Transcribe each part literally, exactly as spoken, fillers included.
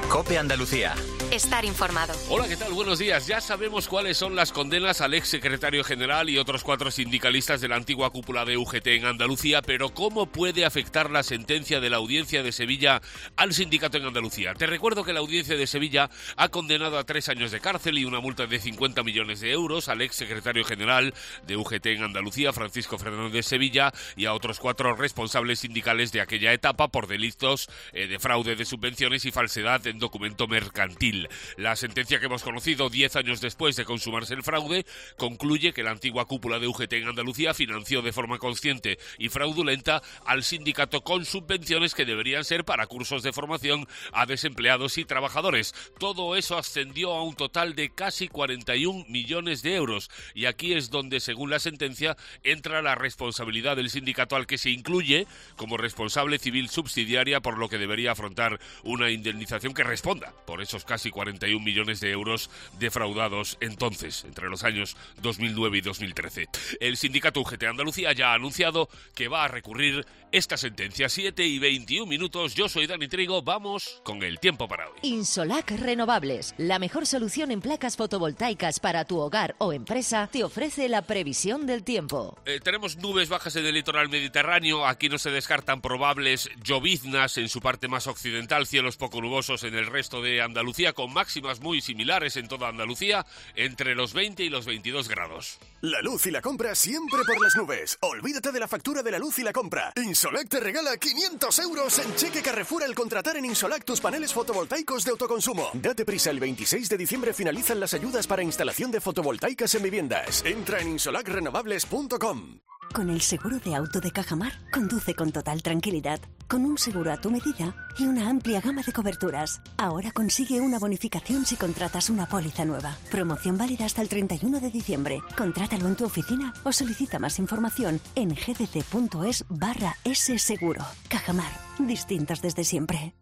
COPE Andalucía. Estar informado. Hola, ¿qué tal? Buenos días. Ya sabemos cuáles son las condenas al ex secretario general y otros cuatro sindicalistas de la antigua cúpula de U G T en Andalucía, pero ¿cómo puede afectar la sentencia de la Audiencia de Sevilla al sindicato en Andalucía? Te recuerdo que la Audiencia de Sevilla ha condenado a tres años de cárcel y una multa de cincuenta millones de euros al ex secretario general de U G T en Andalucía, Francisco Fernández Sevilla, y a otros cuatro responsables sindicales de aquella etapa por delitos eh, de fraude de subvenciones y falsedad en documento mercantil. La sentencia que hemos conocido diez años después de consumarse el fraude concluye que la antigua cúpula de U G T en Andalucía financió de forma consciente y fraudulenta al sindicato con subvenciones que deberían ser para cursos de formación a desempleados y trabajadores. Todo eso ascendió a un total de casi cuarenta y un millones de euros. Y aquí es donde, según la sentencia, entra la responsabilidad del sindicato, al que se incluye como responsable civil subsidiaria, por lo que debería afrontar una indemnización que responda por esos casi cuarenta y un millones de euros defraudados entonces, entre los años dos mil nueve y dos mil trece. El sindicato U G T Andalucía ya ha anunciado que va a recurrir esta sentencia. siete y veintiún minutos, yo soy Dani Trigo, vamos con el tiempo para hoy. Insolac Renovables, la mejor solución en placas fotovoltaicas para tu hogar o empresa, te ofrece la previsión del tiempo. Eh, tenemos nubes bajas en el litoral mediterráneo, aquí no se descartan probables lloviznas en su parte más occidental, cielos poco nubosos en el resto de Andalucía, con máximas muy similares en toda Andalucía, entre los veinte y los veintidós grados. La luz y la compra siempre por las nubes. Olvídate de la factura de la luz y la compra. Insolac te regala quinientos euros en cheque Carrefour al contratar en Insolac tus paneles fotovoltaicos de autoconsumo. Date prisa, el veintiséis de diciembre finalizan las ayudas para instalación de fotovoltaicas en viviendas. Entra en insolac renovables punto com. Con el seguro de auto de Cajamar, conduce con total tranquilidad, con un seguro a tu medida y una amplia gama de coberturas. Ahora consigue una bonificación si contratas una póliza nueva. Promoción válida hasta el treinta y uno de diciembre. Contrátalo en tu oficina o solicita más información en gdc.es barra S seguro. Cajamar, distintos desde siempre.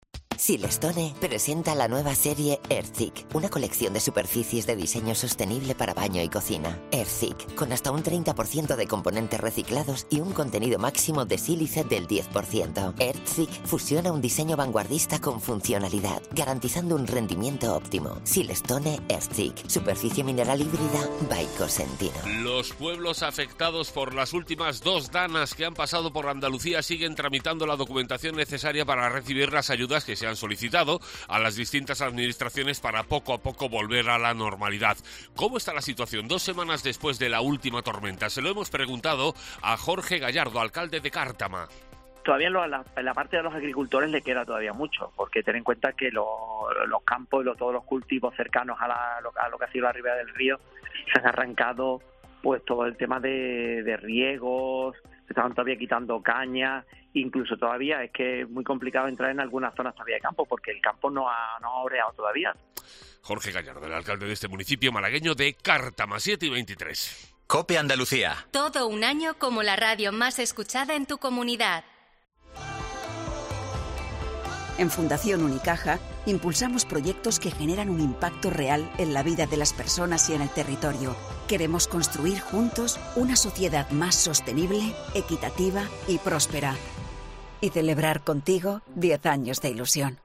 Silestone presenta la nueva serie Airzic, una colección de superficies de diseño sostenible para baño y cocina. Airzic, con hasta un treinta por ciento de componentes reciclados y un contenido máximo de sílice del diez por ciento. Airzic fusiona un diseño vanguardista con funcionalidad, garantizando un rendimiento óptimo. Silestone Airzic, superficie mineral híbrida by Cosentino. Los pueblos afectados por las últimas dos danas que han pasado por Andalucía siguen tramitando la documentación necesaria para recibir las ayudas que se han solicitado a las distintas administraciones para poco a poco volver a la normalidad. ¿Cómo está la situación dos semanas después de la última tormenta? Se lo hemos preguntado a Jorge Gallardo, alcalde de Cártama. Todavía en la, en la parte de los agricultores le queda todavía mucho, porque ten en cuenta que lo, los campos y lo, todos los cultivos cercanos a, la, a lo que ha sido la ribera del río se han arrancado, pues todo el tema de, de riegos, se estaban todavía quitando cañas. Incluso todavía es que es muy complicado entrar en algunas zonas todavía de campo, porque el campo no ha, no ha oreado todavía. Jorge Gallardo, el alcalde de este municipio malagueño de Cártama, siete y veintitrés. COPE Andalucía. Todo un año como la radio más escuchada en tu comunidad. En Fundación Unicaja impulsamos proyectos que generan un impacto real en la vida de las personas y en el territorio. Queremos construir juntos una sociedad más sostenible, equitativa y próspera. Y celebrar contigo diez años de ilusión.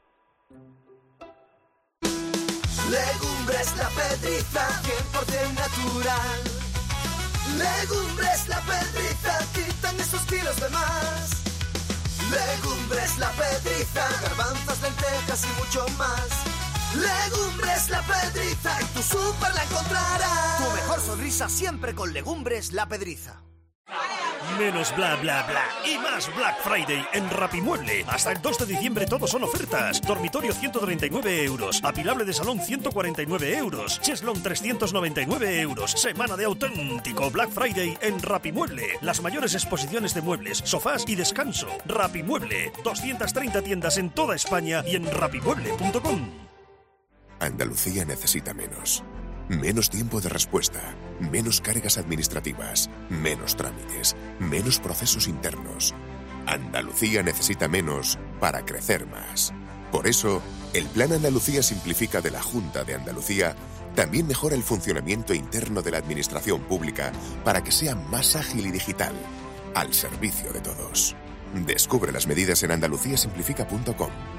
Legumbres La Pedriza, cien por ciento natural. Legumbres La Pedriza, quitan esos kilos de más. Legumbres La Pedriza, garbanzos, lentejas y mucho más. Legumbres La Pedriza, en tu súper la encontrarás. Tu mejor sonrisa siempre con Legumbres La Pedriza. Menos bla bla bla y más Black Friday en Rapimueble. Hasta el dos de diciembre todos son ofertas. Dormitorio ciento treinta y nueve euros, apilable de salón ciento cuarenta y nueve euros, cheslón trescientos noventa y nueve euros. Semana de auténtico Black Friday en Rapimueble. Las mayores exposiciones de muebles, sofás y descanso. Rapimueble, doscientas treinta tiendas en toda España y en rapimueble punto com. Andalucía necesita menos. Menos tiempo de respuesta, menos cargas administrativas, menos trámites, menos procesos internos. Andalucía necesita menos para crecer más. Por eso, el Plan Andalucía Simplifica de la Junta de Andalucía también mejora el funcionamiento interno de la administración pública para que sea más ágil y digital, al servicio de todos. Descubre las medidas en andalucía simplifica punto com.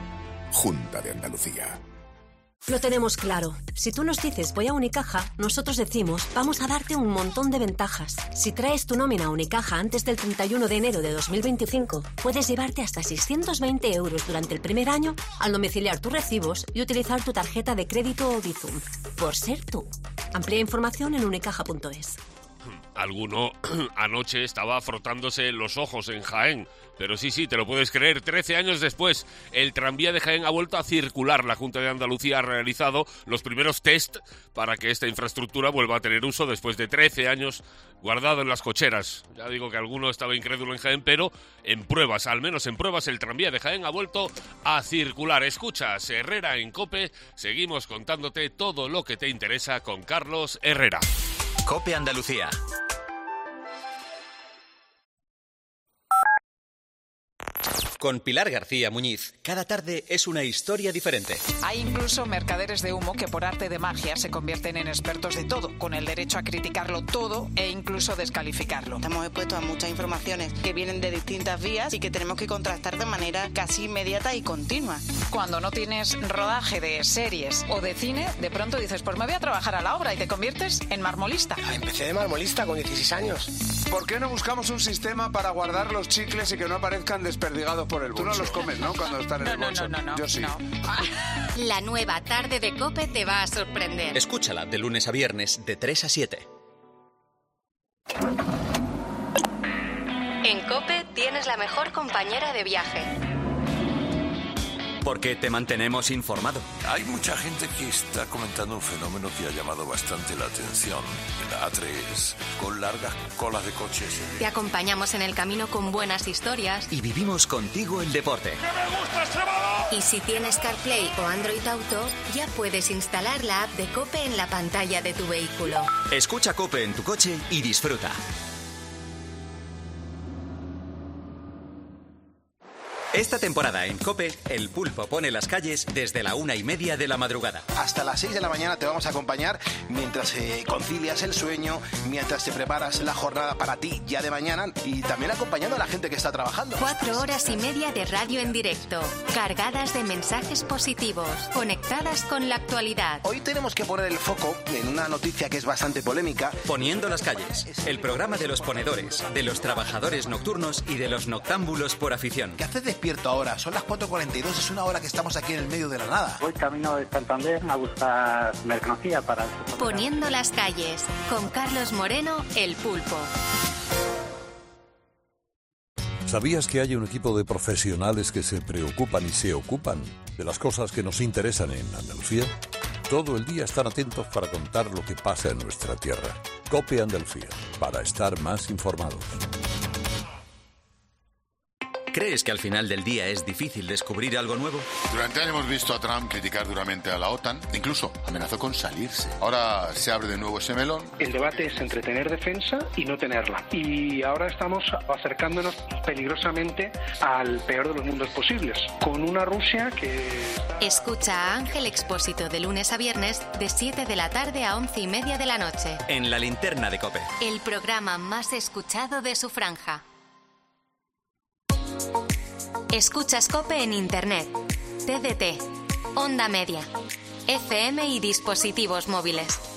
Junta de Andalucía. Lo tenemos claro. Si tú nos dices voy a Unicaja, nosotros decimos vamos a darte un montón de ventajas. Si traes tu nómina a Unicaja antes del treinta y uno de enero de dos mil veinticinco, puedes llevarte hasta seiscientos veinte euros durante el primer año al domiciliar tus recibos y utilizar tu tarjeta de crédito o Bizum. Por ser tú. Amplía información en unicaja punto es. Alguno anoche estaba frotándose los ojos en Jaén. Pero sí, sí, te lo puedes creer, trece años después, el tranvía de Jaén ha vuelto a circular. La Junta de Andalucía ha realizado los primeros test para que esta infraestructura vuelva a tener uso después de trece años guardado en las cocheras. Ya digo que alguno estaba incrédulo en Jaén, pero en pruebas, al menos en pruebas, el tranvía de Jaén ha vuelto a circular. Escuchas, Herrera en COPE, seguimos contándote todo lo que te interesa con Carlos Herrera. COPE Andalucía. Con Pilar García Muñiz, cada tarde es una historia diferente. Hay incluso mercaderes de humo que por arte de magia se convierten en expertos de todo, con el derecho a criticarlo todo e incluso descalificarlo. Estamos expuestos a muchas informaciones que vienen de distintas vías y que tenemos que contrastar de manera casi inmediata y continua. Cuando no tienes rodaje de series o de cine, de pronto dices, pues me voy a trabajar a la obra y te conviertes en marmolista. Ah, empecé de marmolista con dieciséis años. ¿Por qué no buscamos un sistema para guardar los chicles y que no aparezcan desperdigados por el bolso? Tú no los comes, ¿no? Cuando están en no, el bolso. No, no, no, no. Yo sí. No. La nueva tarde de COPE te va a sorprender. Escúchala de lunes a viernes de tres a siete. En COPE tienes la mejor compañera de viaje. Porque te mantenemos informado. Hay mucha gente que está comentando un fenómeno que ha llamado bastante la atención. En la A tres, con largas colas de coches. Te acompañamos en el camino con buenas historias. Y vivimos contigo el deporte. ¡Que me gusta este balón! Y si tienes CarPlay o Android Auto, ya puedes instalar la app de COPE en la pantalla de tu vehículo. Escucha COPE en tu coche y disfruta. Esta temporada en COPE, el pulpo pone las calles desde la una y media de la madrugada. Hasta las seis de la mañana te vamos a acompañar mientras eh, concilias el sueño, mientras te preparas la jornada para ti ya de mañana y también acompañando a la gente que está trabajando. Cuatro horas y media de radio en directo, cargadas de mensajes positivos, conectadas con la actualidad. Hoy tenemos que poner el foco en una noticia que es bastante polémica. Poniendo las calles, el programa de los ponedores, de los trabajadores nocturnos y de los noctámbulos por afición. ¿Qué haces despierto ahora? Son las cuatro cuarenta y dos, es una hora que estamos aquí en el medio de la nada. Voy camino de Santander a buscar mercancía para... Poniendo las calles, con Carlos Moreno, el pulpo. ¿Sabías que hay un equipo de profesionales que se preocupan y se ocupan de las cosas que nos interesan en Andalucía? Todo el día están atentos para contar lo que pasa en nuestra tierra. COPE Andalucía, para estar más informados. ¿Crees que al final del día es difícil descubrir algo nuevo? Durante años hemos visto a Trump criticar duramente a la OTAN, incluso amenazó con salirse. Ahora se abre de nuevo ese melón. El debate es entre tener defensa y no tenerla. Y ahora estamos acercándonos peligrosamente al peor de los mundos posibles, con una Rusia que... Escucha a Ángel Expósito de lunes a viernes de siete de la tarde a once y media de la noche. En la linterna de COPE. El programa más escuchado de su franja. Escuchas COPE en Internet, T D T, Onda Media, F M y dispositivos móviles.